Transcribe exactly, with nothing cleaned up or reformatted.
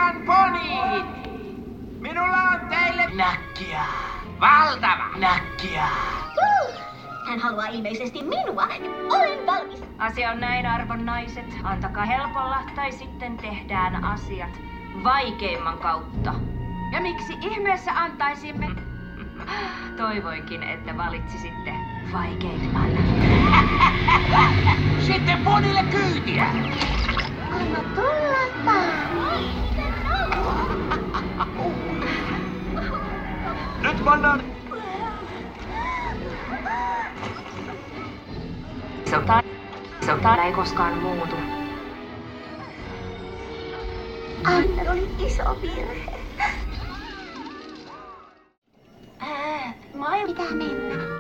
Näkkiään ponit! Minulla on teille näkkiä. Valtava näkkiä. Hän haluaa ilmeisesti minua. Olen valmis. Asia on näin, arvon naiset. Antakaa helpolla tai sitten tehdään asiat vaikeimman kautta. Ja miksi ihmeessä antaisimme? Toivoinkin, että valitsisitte vaikeimman. Sitten ponille kyytiä. Anna tulla vaan. Nyt pannaan. Sota, sota ei koskaan muutu. Anna oli iso virhe.